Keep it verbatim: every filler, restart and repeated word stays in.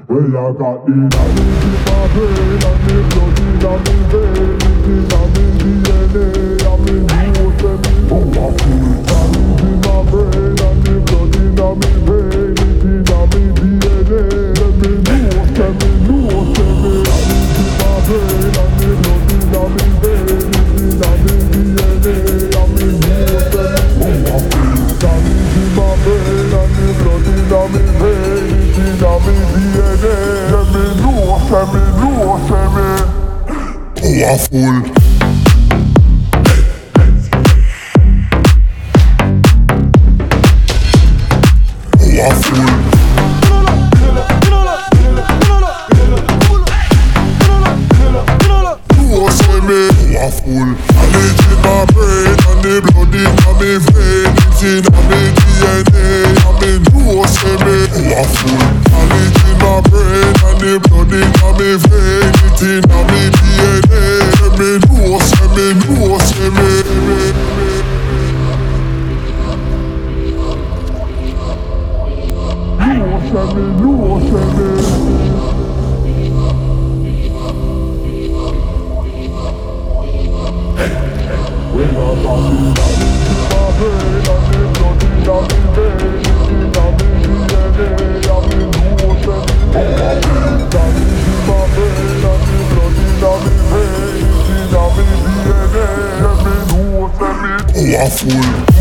Well, I got the knowledge in my brain and the blood in my vein. It's in my D N A and me know say me powerful. Knowledge in my brain and the blood in my vein. It's in my D N A. Let me know say me know say me. Knowledge in my brain and the blood in my vein. It's in my D N A and me know say me powerful. Knowledge in my brain and the blood in my vein. It's in my D N A. Let me know say me know say me powerful. Powerful. Knowledge in my brain and the blood in my vein. It's in my D N A and me know say me powerful. Knowledge in my brain and the blood in my vein. It's in my D N A. Let me know say me know say me. Know say me know say me. When I got the knowledge in my brain and the blood in my vein. It's in my D N A and me know say me powerful. Knowledge in my brain and the blood in my vein. It's in my D N A and me know say me powerful.